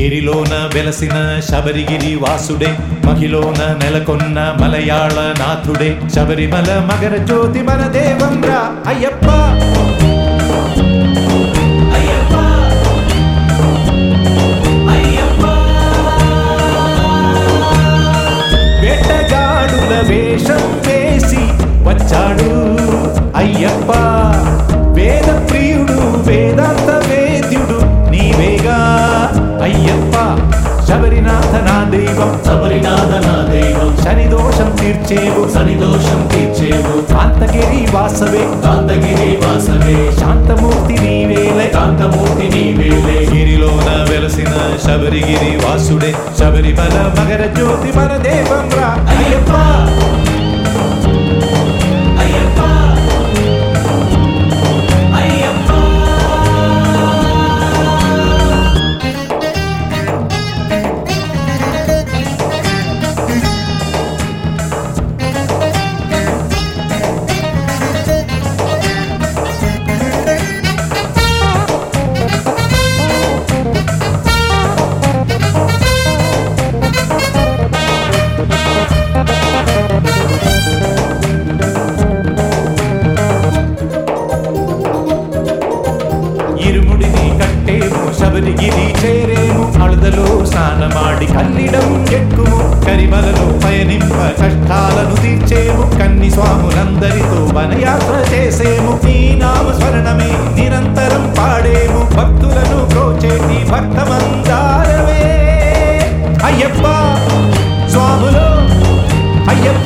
గిరిలోన వెలసిన శబరిగిరి వాసుడే, మహిలోన నెలకొన్న మలయాళ నాథుడే, శబరిమల మగర జ్యోతి మన దేవంరా అయ్యప్ప. వేటగాడుల వేషం వేసి వచ్చాడు అయ్యప్ప, వేద ప్రియుడు వేదాంత వేద్యుడు నీవేగా అయ్యప్ప. శబరినాథ నా దైవం, శబరినాథ నా దైవం, శని దోషం తీర్చేవు, శని దోషం తీర్చేవు, కాంతగిరి వాసవే, కాంతగిరి వాసవే, శాంతమూర్తి నీవేలే, కాంతమూర్తి నీవేలే. గిరిలోన వెలసిన శబరిగిరి వాసుడే, శబరిమల మగర జ్యోతి మన దేవం రా అయ్యప్ప. అయ్యప్ప అయ్యప్ప ఇరుముడిని కట్టేము, శబరిగిరి చేరేము, అళదలో స్నానమాడి కల్లిడం ఎక్కుము, కరిమలలో పయనింప కష్టాలను తీర్చేము, కన్ని స్వాములందరితో వనయాత్ర చేసేము, నీ నామ స్మరణమే నిరంతరం పాడేము, భక్తులను ప్రోచేటి భక్తమందారమే అయ్యప్ప. స్వాములో అయ్యప్ప,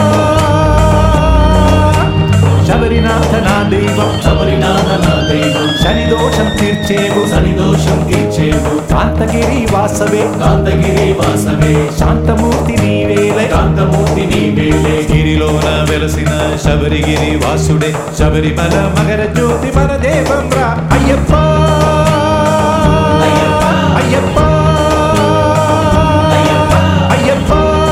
శబరినాథ నా దైవం, శబరినాథ నా దైవం, శని దోషం తీర్చేవు, శని దోషం తీర్చేవు, కాంతగిరి వాసవే, కాంతగిరి వాసవే, శాంతమూర్తి నీవేలే, కాంతమూర్తి నీవేలే. గిరిలోన వెలసిన శబరిగిరి వాసుడే, శబరిమల మగర జ్యోతి మన దేవం రా అయ్యప్ప. అయ్యప్ప అయ్యప్ప అయ్యప్ప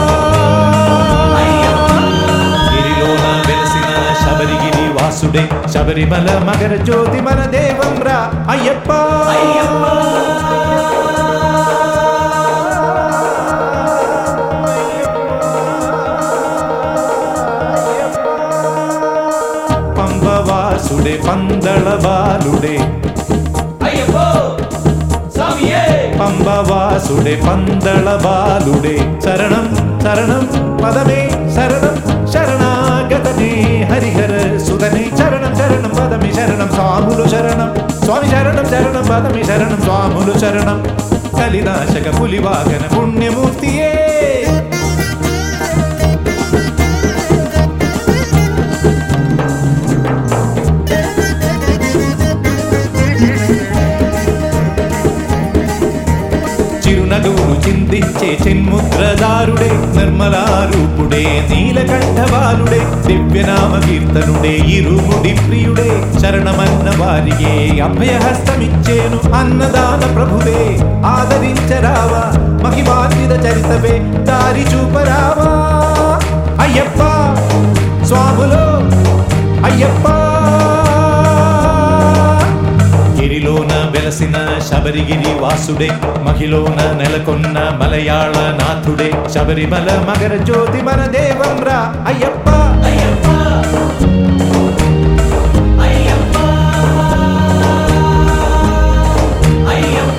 గిరిలోన వెలసిన శబరిగిరి వాసుడే, శబరిమల మగర జ్యోతి మన దేవం రా అయ్యప్ప. పంబవాసుడే పందళ బాలుడే, పంబవాసుడే పందళ బాలుడే, శరణం శరణం పదమే శరణం, శరణాగతనే హరిహర సుధనే, శరణం శరణం పదమే శరణం, స్వాములు శరణం, స్వామి శరణం శరణం పదమే శరణం, స్వాములు శరణం, కలినాశక పులివాగన పుణ్యమూర్తియే. చిరునగవులు చిందించే చిన్ముద్రదారుడే, నిర్మలారూపుడే నీలకంఠబాలుడే, దివ్యనామ కీర్తనుడే ఇరుముడి ప్రియుడే, శరణమన్న వారిగే అభయహస్తమిచ్చేను అన్నదాన ప్రభువే, ఆదరించరావా మహిమాన్విత చరితవే, దారి చూపరావా అయ్యప్ప. స్వాములో అయ్యప్ప, గిరిలోన వెలసిన శబరిగిరి వాసుడే, మహిలోన నెలకొన్న మలయాళ నాథుడే, శబరిమల మగర జ్యోతి మన దేవం రా అయ్యప్ప. అయ్యప్ప అయ్యప్ప అయ్యప్ప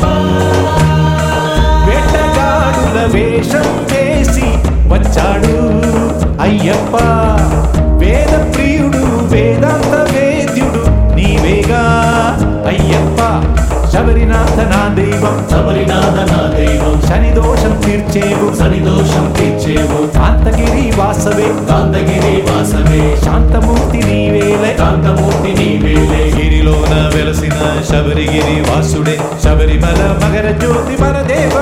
వేటగాడుల వేషం వేసి వచ్చాడు అయ్యప్ప, వేద ప్రియుడు వేదాంత వేద్యుడు నీవేగా అయ్యప్ప. శబరినాథ నా దైవం, శబరినాథ నా దైవం, శని దోషం తీర్చేవు, శని దోషం తీర్చేవు, కాంతగిరి వాసవే, కాంతగిరి వాసవే, శాంతమూర్తి నీవేలే, కాంతమూర్తి నీవేలే. గిరిలోన వెలసిన శబరిగిరి వాసుడే, శబరిమల మగర జ్యోతి మన దేవ